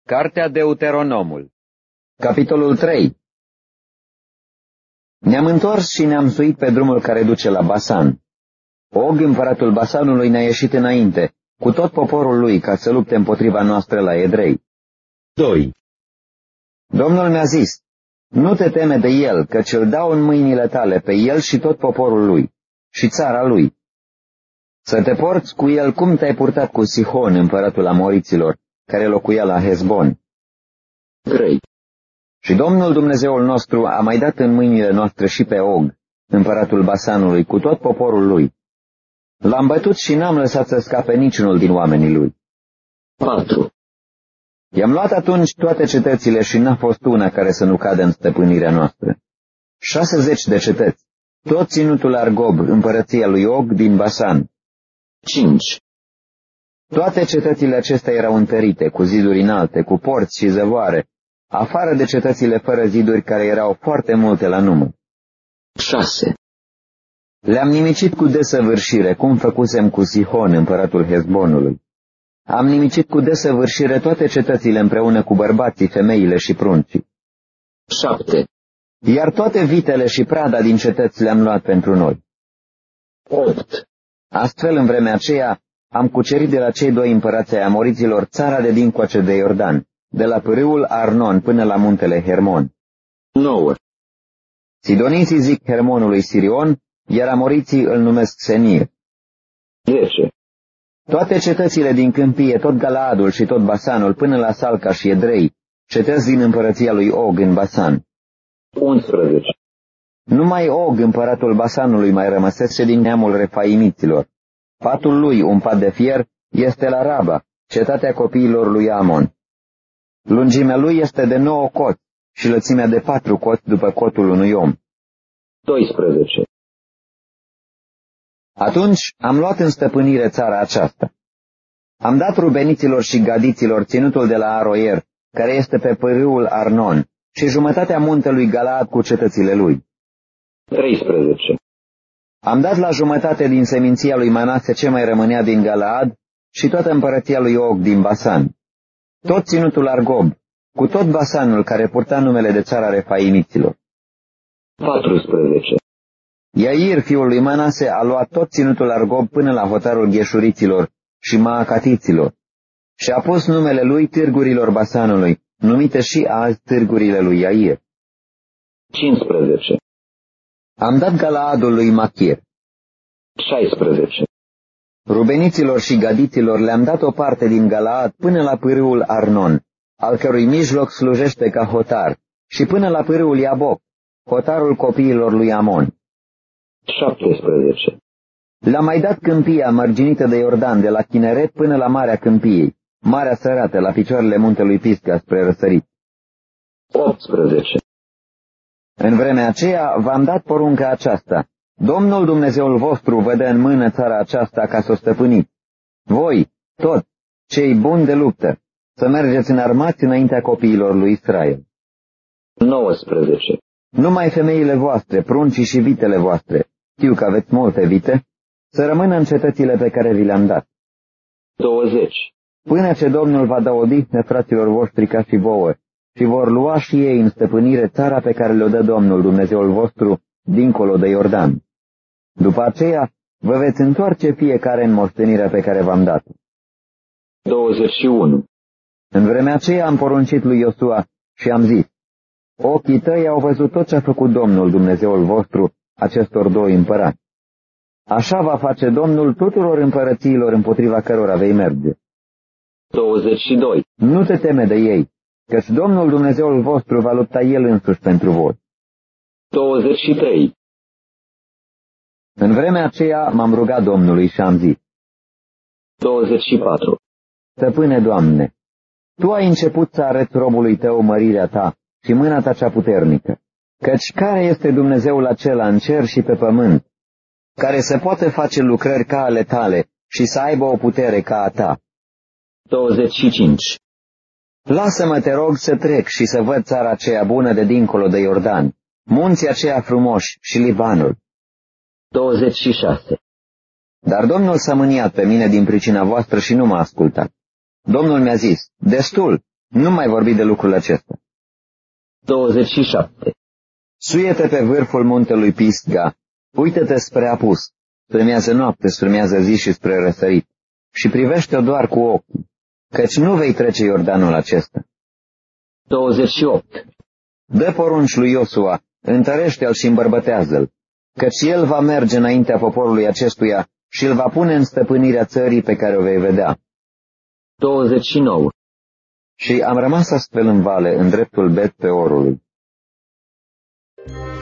Cartea Deuteronomul. Capitolul 3. Ne-am întors și ne-am suit pe drumul care duce la Basan. Og, împăratul Basanului, ne-a ieșit înainte, cu tot poporul lui, ca să lupte împotriva noastră la Edrei. 2. Domnul mi-a zis, nu te teme de el, căci îl dau în mâinile tale pe el și tot poporul lui, și țara lui. Să te porți cu el cum te-ai purtat cu Sihon, împăratul Amoriților, care locuia la Hezbon. 3. Și Domnul Dumnezeul nostru a mai dat în mâinile noastre și pe Og, împăratul Basanului, cu tot poporul lui. L-am bătut și n-am lăsat să scape niciunul din oamenii lui. 4. I-am luat atunci toate cetățile și n-a fost una care să nu cadă în stăpânirea noastră. 60 de cetăți, tot ținutul Argob, împărăția lui Og din Basan. 5. Toate cetățile acestea erau întărite, cu ziduri înalte, cu porți și zăvoare, afară de cetățile fără ziduri, care erau foarte multe la număr. 6. Le-am nimicit cu desăvârșire, cum făcusem cu Sihon, împăratul Hezbonului. Am nimicit cu desăvârșire toate cetățile împreună cu bărbații, femeile și pruncii. 7. Iar toate vitele și prada din cetăți le-am luat pentru noi. 8. Astfel, în vremea aceea, am cucerit de la cei doi împărați ai Amoriților țara de dincoace de Iordan, de la pârâul Arnon până la muntele Hermon. 9. Sidoniții zic Hermonului Sirion, iar Amoriții îl numesc Senir. 10. Toate cetățile din câmpie, tot Galaadul și tot Basanul, până la Salca și Edrei, cetăți din împărăția lui Og în Basan. 11. Numai Og, împăratul Basanului, mai rămăsese din neamul refaimiților. Patul lui, un pat de fier, este la Raba, cetatea copiilor lui Amon. Lungimea lui este de 9 coți și lățimea de 4 coți după cotul unui om. 12. Atunci am luat în stăpânire țara aceasta. Am dat rubeniților și gadiților ținutul de la Aroier, care este pe pârâul Arnon, și jumătatea muntelui Galaad cu cetățile lui. 13. Am dat la jumătate din seminția lui Manase ce mai rămânea din Galaad și toată împărăția lui Og din Basan. Tot ținutul Argob, cu tot Basanul care purta numele de țara refaimiților. 14. Iair, fiul lui Manase, a luat tot ținutul Argob până la hotarul Gheșuriților și Maacatiților și a pus numele lui târgurilor Basanului, numite și azi târgurile lui Iair. 15. Am dat Galaadul lui Machir. 16. Rubeniților și gadiților le-am dat o parte din Galaad până la pârâul Arnon, al cărui mijloc slujește ca hotar, și până la pârâul Iaboc, hotarul copiilor lui Amon. 17. Le-am mai dat câmpia mărginită de Iordan, de la Chineret până la Marea Câmpiei, Marea Sărată, la picioarele muntelui Pisga spre răsărit. 18. În vremea aceea v-am dat porunca aceasta: Domnul Dumnezeul vostru vă dă în mână țara aceasta ca să o stăpâniți. Voi, tot, cei buni de luptă, să mergeți înarmați înaintea copiilor lui Israel. 19. Numai femeile voastre, pruncii și vitele voastre, știu că aveți multe vite, să rămână în cetățile pe care vi le-am dat. 20. Până ce Domnul va da odihnă fraților voștri ca și vouă, și vor lua și ei în stăpânire țara pe care le-o dă Domnul Dumnezeul vostru, dincolo de Iordan. După aceea, vă veți întoarce fiecare în moștenirea pe care v-am dat-o. 21. În vremea aceea am poruncit lui Iosua și am zis: ochii tăi au văzut tot ce a făcut Domnul Dumnezeul vostru acestor doi împărați. Așa va face Domnul tuturor împărățiilor împotriva cărora vei merge. 22. Nu te teme de ei, căci Domnul Dumnezeul vostru va lupta El însuși pentru voi. 23. În vremea aceea m-am rugat Domnului și am zis: 24. Stăpâne Doamne, Tu ai început să arăți robului Tău mărirea Ta și mâna Ta cea puternică, căci care este Dumnezeul acela în cer și pe pământ, care să poate face lucrări ca ale Tale și să aibă o putere ca a Ta? 25. Lasă-mă, te rog, să trec și să văd țara aceea bună de dincolo de Iordan, munții aceia frumoși și Libanul. 26. Dar Domnul s-a mâniat pe mine din pricina voastră și nu m-a ascultat. Domnul mi-a zis: destul, Nu mai vorbi de lucrul acesta. 27. Suie-te pe vârful muntelui Pisga, uită-te spre apus, strâmează noapte, strâmează zi și spre răsărit, și privește-o doar cu ochii, căci nu vei trece Iordanul acesta. 28. Dă porunci lui Iosua, întărește-l și îmbărbătează-l, căci el va merge înaintea poporului acestuia și îl va pune în stăpânirea țării pe care o vei vedea. 29. Și am rămas astfel în vale, în dreptul Bet Peorului.